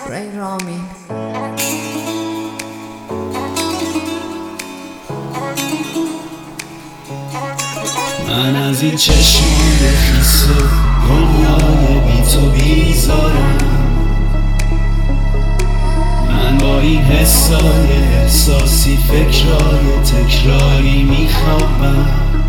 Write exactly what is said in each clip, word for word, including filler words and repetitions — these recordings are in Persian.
ری رامین. من از این چشمان خیس و دنیای بی تو بیزارم. من با این حسای احساسی فکرای تکراری میخوابم،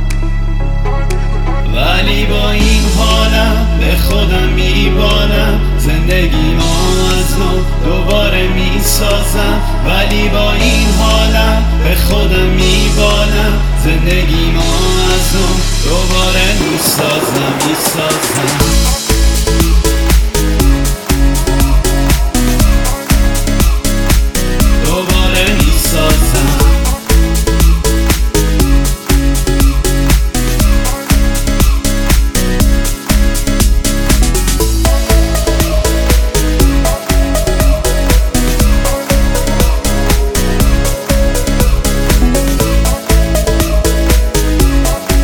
ولی با این حالم به خودم میبالم. زندگی ما از نو دوباره میسازم، ولی با این حالم به خودم میبالم. زندگی ما از نو دوباره میسازم میسازم دوباره میسازم.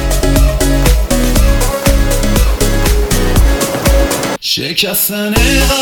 شکستن